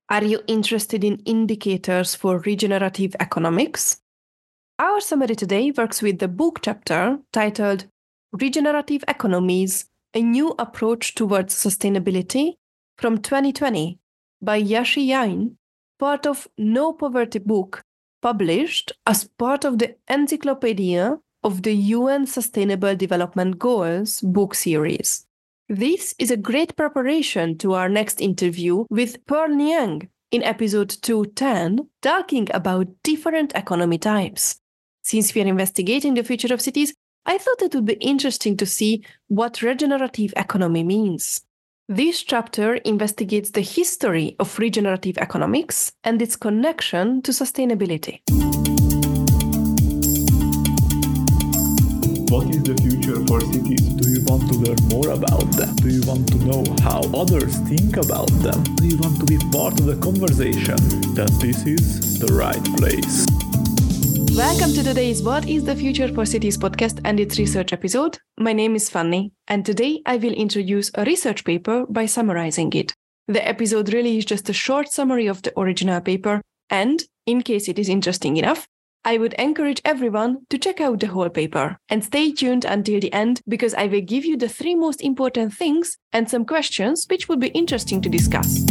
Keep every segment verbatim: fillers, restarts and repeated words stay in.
Are you interested in indicators for regenerative economics? Our summary today works with the book chapter titled Regenerative Economies, A New Approach Towards Sustainability from twenty twenty by Yashi Yain, part of No Poverty book, published as part of the Encyclopedia of the U N Sustainable Development Goals book series. This is a great preparation to our next interview with Pearl Niang in episode two ten, talking about different economy types. Since we are investigating the future of cities, I thought it would be interesting to see what regenerative economy means. This chapter investigates the history of regenerative economics and its connection to sustainability. What is the future for cities? Do you want to learn more about them? Do you want to know how others think about them? Do you want to be part of the conversation? Then this is the right place. Welcome to today's What is the Future for Cities podcast and its research episode. My name is Fanny, and today I will introduce a research paper by summarizing it. The episode really is just a short summary of the original paper, and in case it is interesting enough, I would encourage everyone to check out the whole paper and stay tuned until the end because I will give you the three most important things and some questions which would be interesting to discuss.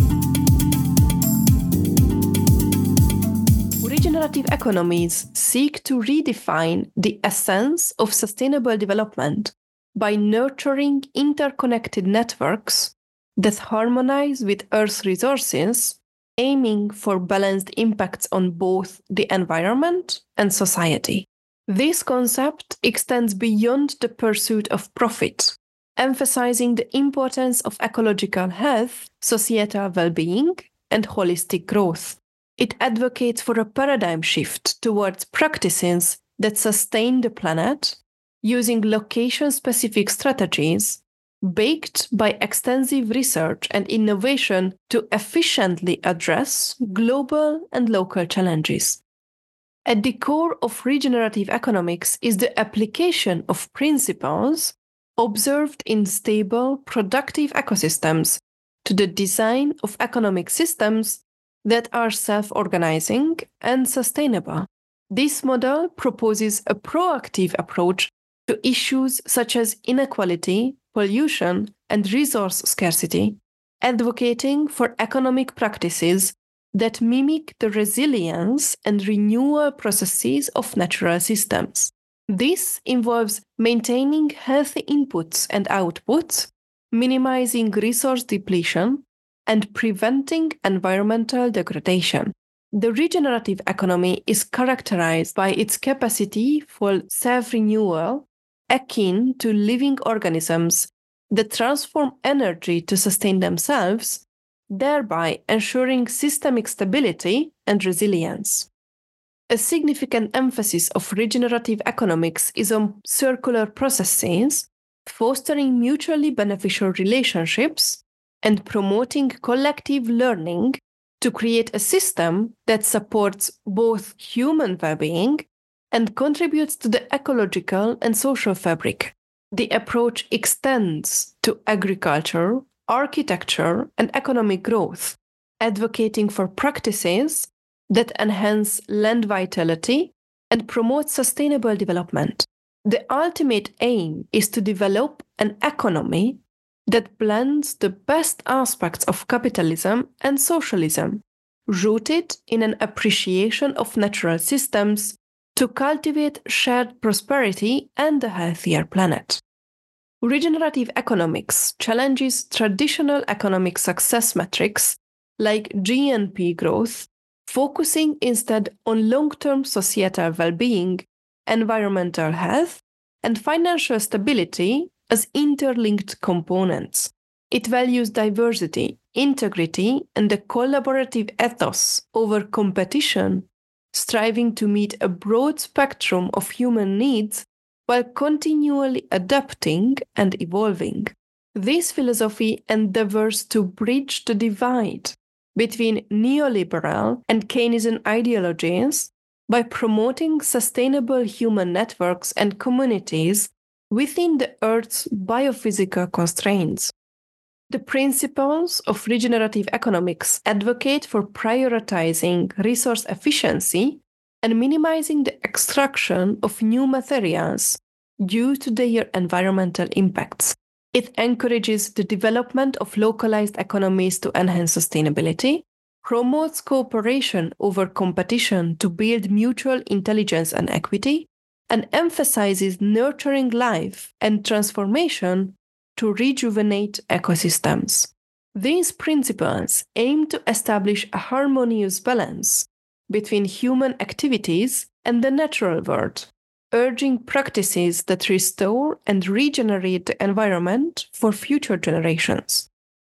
Regenerative economies seek to redefine the essence of sustainable development by nurturing interconnected networks that harmonize with Earth's resources, aiming for balanced impacts on both the environment and society. This concept extends beyond the pursuit of profit, emphasizing the importance of ecological health, societal well-being, and holistic growth. It advocates for a paradigm shift towards practices that sustain the planet, using location-specific strategies baked by extensive research and innovation to efficiently address global and local challenges. At the core of regenerative economics is the application of principles observed in stable, productive ecosystems to the design of economic systems that are self-organizing and sustainable. This model proposes a proactive approach to issues such as inequality, pollution, and resource scarcity, advocating for economic practices that mimic the resilience and renewal processes of natural systems. This involves maintaining healthy inputs and outputs, minimizing resource depletion, and preventing environmental degradation. The regenerative economy is characterized by its capacity for self-renewal, akin to living organisms that transform energy to sustain themselves, thereby ensuring systemic stability and resilience. A significant emphasis of regenerative economics is on circular processes, fostering mutually beneficial relationships, and promoting collective learning to create a system that supports both human well-being and contributes to the ecological and social fabric. The approach extends to agriculture, architecture, and economic growth, advocating for practices that enhance land vitality and promote sustainable development. The ultimate aim is to develop an economy that blends the best aspects of capitalism and socialism, rooted in an appreciation of natural systems to cultivate shared prosperity and a healthier planet. Regenerative economics challenges traditional economic success metrics like G N P growth, focusing instead on long-term societal well-being, environmental health, and financial stability as interlinked components. It values diversity, integrity, and a collaborative ethos over competition, striving to meet a broad spectrum of human needs while continually adapting and evolving. This philosophy endeavors to bridge the divide between neoliberal and Keynesian ideologies by promoting sustainable human networks and communities within the Earth's biophysical constraints. The principles of regenerative economics advocate for prioritizing resource efficiency and minimizing the extraction of new materials due to their environmental impacts. It encourages the development of localized economies to enhance sustainability, promotes cooperation over competition to build mutual intelligence and equity, and emphasizes nurturing life and transformation to rejuvenate ecosystems. These principles aim to establish a harmonious balance between human activities and the natural world, urging practices that restore and regenerate the environment for future generations.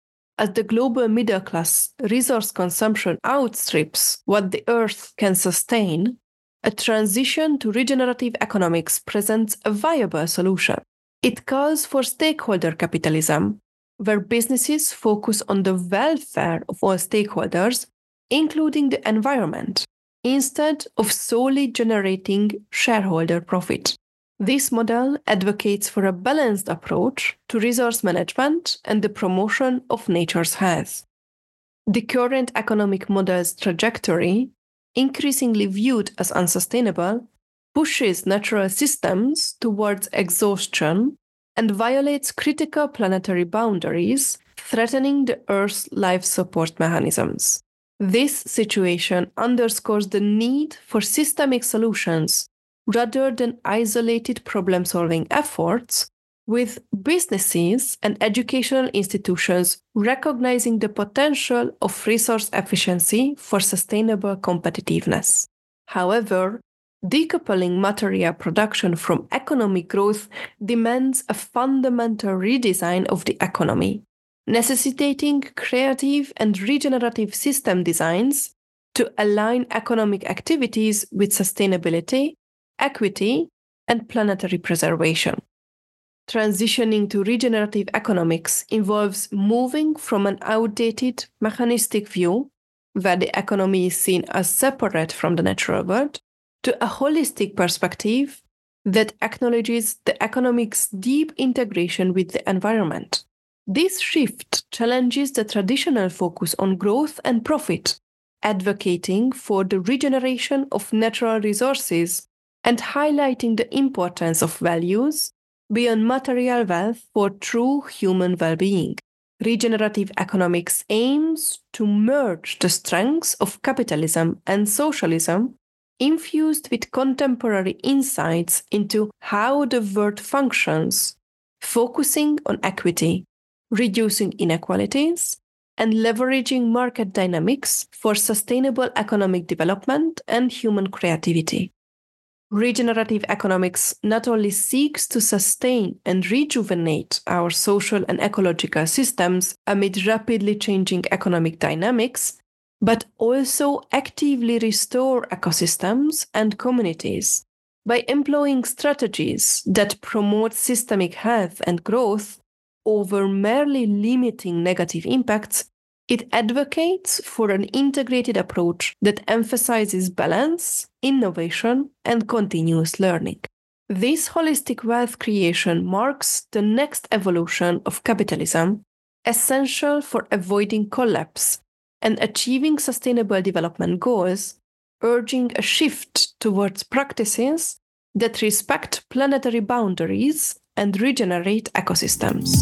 As the global middle class resource consumption outstrips what the Earth can sustain, a transition to regenerative economics presents a viable solution. It calls for stakeholder capitalism, where businesses focus on the welfare of all stakeholders, including the environment, instead of solely generating shareholder profit. This model advocates for a balanced approach to resource management and the promotion of nature's health. The current economic model's trajectory, increasingly viewed as unsustainable, pushes natural systems towards exhaustion and violates critical planetary boundaries, threatening the Earth's life support mechanisms. This situation underscores the need for systemic solutions rather than isolated problem-solving efforts, with businesses and educational institutions recognizing the potential of resource efficiency for sustainable competitiveness. However, decoupling material production from economic growth demands a fundamental redesign of the economy, necessitating creative and regenerative system designs to align economic activities with sustainability, equity, and planetary preservation. Transitioning to regenerative economics involves moving from an outdated, mechanistic view, where the economy is seen as separate from the natural world, to a holistic perspective that acknowledges the economic's deep integration with the environment. This shift challenges the traditional focus on growth and profit, advocating for the regeneration of natural resources and highlighting the importance of values beyond material wealth for true human well-being. Regenerative economics aims to merge the strengths of capitalism and socialism, infused with contemporary insights into how the world functions, focusing on equity, reducing inequalities, and leveraging market dynamics for sustainable economic development and human creativity. Regenerative economics not only seeks to sustain and rejuvenate our social and ecological systems amid rapidly changing economic dynamics, but also actively restore ecosystems and communities. By employing strategies that promote systemic health and growth over merely limiting negative impacts, it advocates for an integrated approach that emphasizes balance, innovation, and continuous learning. This holistic wealth creation marks the next evolution of capitalism, essential for avoiding collapse and achieving sustainable development goals, urging a shift towards practices that respect planetary boundaries and regenerate ecosystems.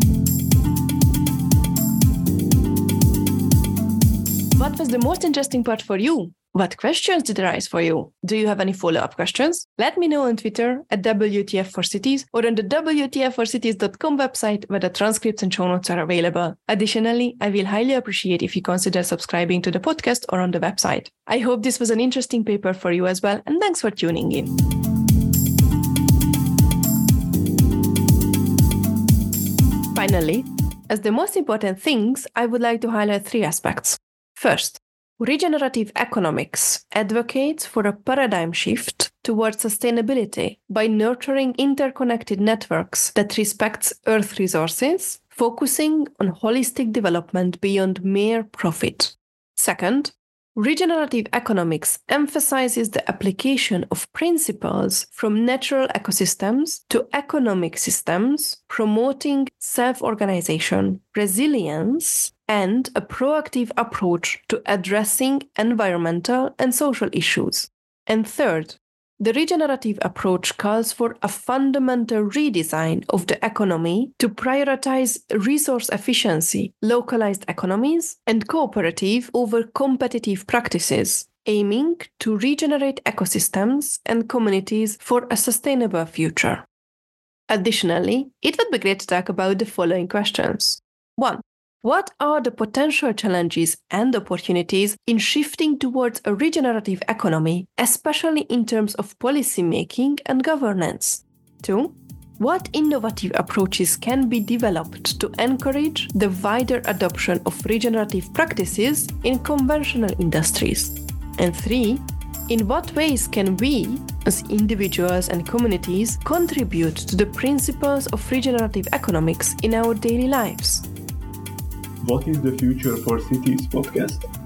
What was the most interesting part for you? What questions did arise for you? Do you have any follow-up questions? Let me know on Twitter at W T F for Cities or on the W T F for cities dot com website where the transcripts and show notes are available. Additionally, I will highly appreciate if you consider subscribing to the podcast or on the website. I hope this was an interesting paper for you as well, and thanks for tuning in. Finally, as the most important things, I would like to highlight three aspects. First, regenerative economics advocates for a paradigm shift towards sustainability by nurturing interconnected networks that respects Earth resources, focusing on holistic development beyond mere profit. Second, Regenerative economics emphasizes the application of principles from natural ecosystems to economic systems, promoting self-organization, resilience, and a proactive approach to addressing environmental and social issues. And third, the regenerative approach calls for a fundamental redesign of the economy to prioritize resource efficiency, localized economies, and cooperative over competitive practices, aiming to regenerate ecosystems and communities for a sustainable future. Additionally, it would be great to talk about the following questions. One, what are the potential challenges and opportunities in shifting towards a regenerative economy, especially in terms of policy making and governance? Two, what innovative approaches can be developed to encourage the wider adoption of regenerative practices in conventional industries? And three, in what ways can we, as individuals and communities, contribute to the principles of regenerative economics in our daily lives? What is the Future for Cities podcast?